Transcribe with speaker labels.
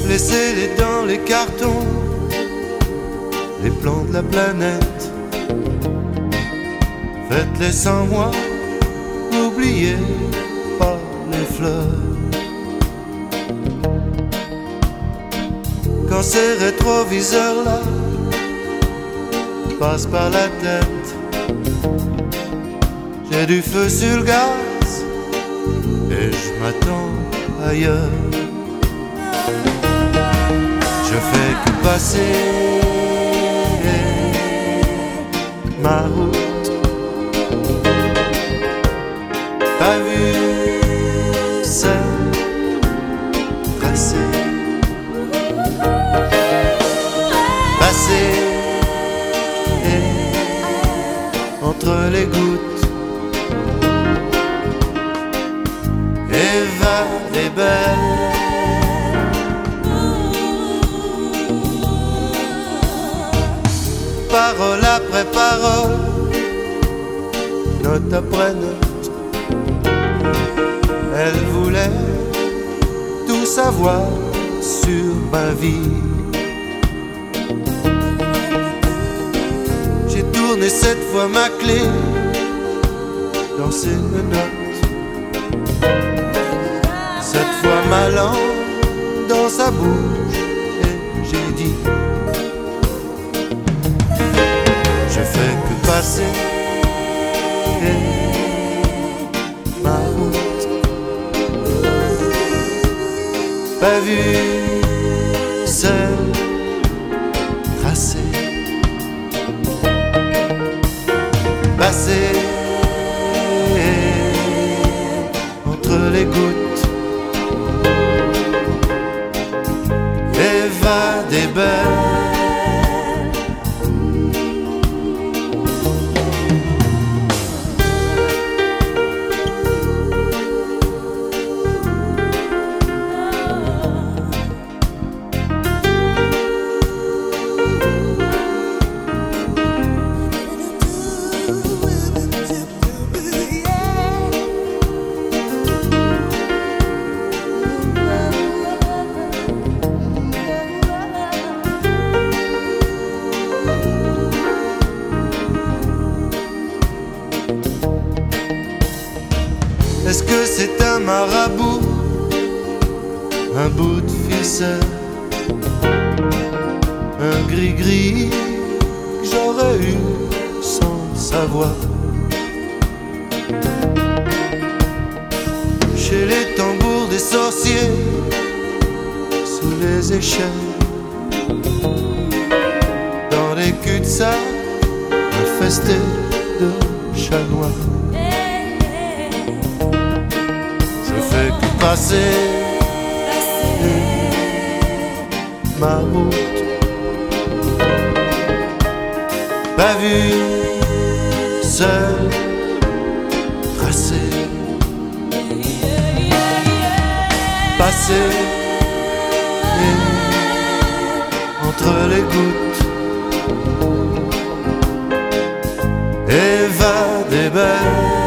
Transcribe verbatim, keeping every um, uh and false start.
Speaker 1: Laissez-les dans les cartons, les plans de la planète. Faites-les sans moi, n'oubliez pas les fleurs. Quand ces rétroviseurs-là passent par la tête, j'ai du feu sur le gaz et je m'attends ailleurs. Je fais que passer ma route, pas vu celle tracée, passer entre les gouttes, Eva est belle. Parole après parole, note après note, elle voulait tout savoir sur ma vie. J'ai tourné cette fois ma clé dans ses notes, cette fois ma langue dans sa bouche, et j'ai dit: je fais que passer ma route, pas vu celle tracée, passer entre les gouttes, Eva des belles. Est-ce que c'est un marabout, un bout de ficelle, un gris-gris que j'aurais eu sans savoir? Chez les tambours des sorciers, sous les échelles, dans les cul-de-sac infestés de chats noirs. Passer ma route, pas vu seul tracé, passer entre les gouttes, Eva des belles.